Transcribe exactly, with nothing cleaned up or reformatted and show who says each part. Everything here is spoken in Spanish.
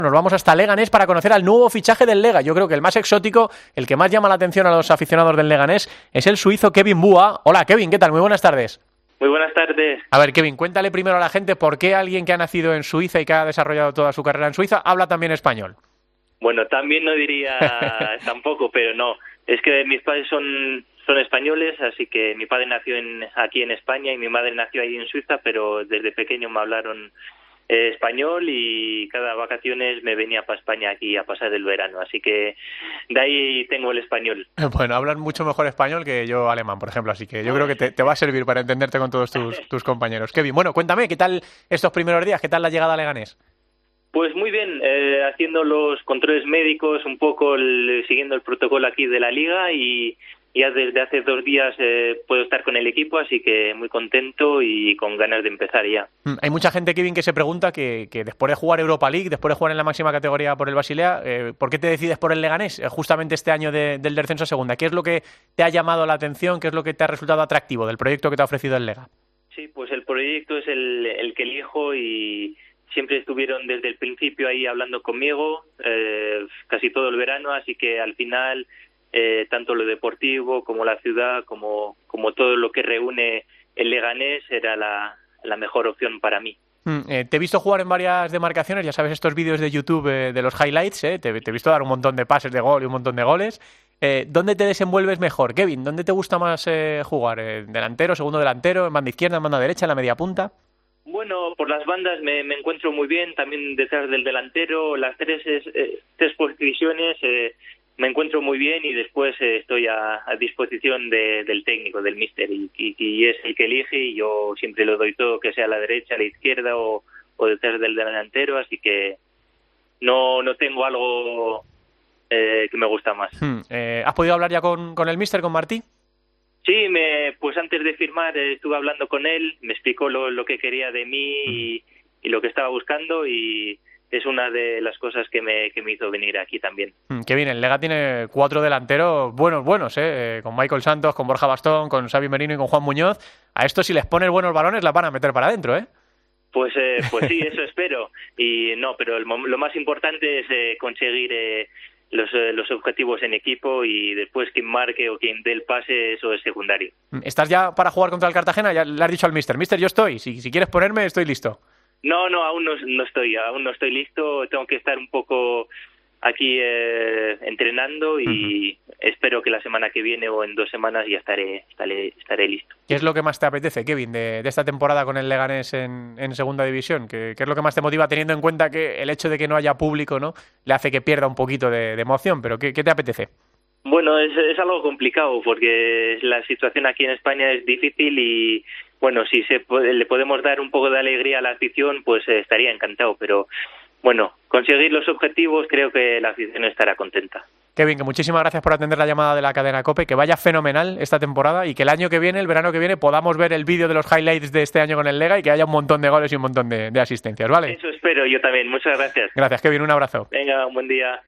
Speaker 1: Nos vamos hasta Leganés para conocer al nuevo fichaje del Lega. Yo creo que el más exótico, el que más llama la atención a los aficionados del Leganés, es el suizo Kevin Bua. Hola Kevin, ¿qué tal? Muy buenas tardes.
Speaker 2: Muy buenas tardes.
Speaker 1: A ver Kevin, cuéntale primero a la gente por qué alguien que ha nacido en Suiza y que ha desarrollado toda su carrera en Suiza habla también español.
Speaker 2: Bueno, también no diría tampoco, pero no. Es que mis padres son, son españoles, así que mi padre nació en, aquí en España y mi madre nació ahí en Suiza, pero desde pequeño me hablaron Eh, español y cada vacaciones me venía para España aquí a pasar el verano, así que de ahí tengo el español.
Speaker 1: Bueno, hablan mucho mejor español que yo alemán, por ejemplo, así que yo creo que te, te va a servir para entenderte con todos tus, tus compañeros. Kevin, bueno, cuéntame, ¿qué tal estos primeros días? ¿Qué tal la llegada a Leganés?
Speaker 2: Pues muy bien, eh, haciendo los controles médicos, un poco el, siguiendo el protocolo aquí de la liga y ya desde hace dos días eh, puedo estar con el equipo, así que muy contento y con ganas de empezar ya.
Speaker 1: Hay mucha gente, Kevin, que se pregunta que, que después de jugar Europa League, después de jugar en la máxima categoría por el Basilea, eh, ¿por qué te decides por el Leganés eh, justamente este año de, del descenso a segunda? ¿Qué es lo que te ha llamado la atención? ¿Qué es lo que te ha resultado atractivo del proyecto que te ha ofrecido el Lega?
Speaker 2: Sí, pues el proyecto es el, el que elijo y siempre estuvieron desde el principio ahí hablando conmigo, eh, casi todo el verano, así que al final eh, tanto lo deportivo como la ciudad, como, como todo lo que reúne el Leganés era la, la mejor opción para mí.
Speaker 1: Mm, eh, te he visto jugar en varias demarcaciones, ya sabes, estos vídeos de YouTube eh, de los highlights, eh, te, te he visto dar un montón de pases de gol y un montón de goles. Eh, ¿Dónde te desenvuelves mejor, Kevin? ¿Dónde te gusta más eh, jugar? ¿Eh, ¿Delantero, segundo delantero, en banda izquierda, en banda derecha, en la media punta?
Speaker 2: Bueno, por las bandas me, me encuentro muy bien, también detrás del delantero, las tres, eh, tres posiciones eh, me encuentro muy bien y después eh, estoy a, a disposición de, del técnico, del míster, y, y, y es el que elige y yo siempre lo doy todo, que sea a la derecha, a la izquierda o, o detrás del delantero, así que no, no tengo algo eh, que me gusta más.
Speaker 1: Hmm, eh, ¿Has podido hablar ya con, con el míster, con Martí?
Speaker 2: Sí, me, pues antes de firmar eh, estuve hablando con él, me explicó lo, lo que quería de mí y, y lo que estaba buscando y es una de las cosas que me, que me hizo venir aquí también.
Speaker 1: Qué bien, el Lega tiene cuatro delanteros buenos, buenos, ¿eh? Eh, con Michael Santos, con Borja Bastón, con Xavi Merino y con Juan Muñoz. A estos si les pones buenos balones las van a meter para adentro, ¿eh?
Speaker 2: Pues, eh, pues sí, eso espero. Y no, pero el, lo más importante es eh, conseguir eh, los, eh, los objetivos en equipo y después quien marque o quien dé el pase, eso es secundario.
Speaker 1: ¿Estás ya para jugar contra el Cartagena? Ya le has dicho al míster, míster, yo estoy, si, si quieres ponerme, estoy listo.
Speaker 2: No, no, aún no, no estoy, aún no estoy listo, tengo que estar un poco aquí eh, entrenando y uh-huh. espero que la semana que viene o en dos semanas ya estaré, estaré, estaré listo.
Speaker 1: ¿Qué es lo que más te apetece, Kevin, de, de esta temporada con el Leganés en, en segunda división? ¿Qué, ¿Qué es lo que más te motiva teniendo en cuenta que el hecho de que no haya público, ¿no?, le hace que pierda un poquito de, de emoción? ¿Pero qué, qué te apetece?
Speaker 2: Bueno, es, es algo complicado porque la situación aquí en España es difícil y bueno, si se puede, le podemos dar un poco de alegría a la afición, pues eh, estaría encantado, pero bueno, conseguir los objetivos creo que la afición estará contenta.
Speaker 1: Kevin, que muchísimas gracias por atender la llamada de la cadena COPE, que vaya fenomenal esta temporada y que el año que viene, el verano que viene, podamos ver el vídeo de los highlights de este año con el Lega y que haya un montón de goles y un montón de, de asistencias, ¿vale?
Speaker 2: Eso espero yo también, muchas gracias.
Speaker 1: Gracias, Kevin, un abrazo.
Speaker 2: Venga, un buen día.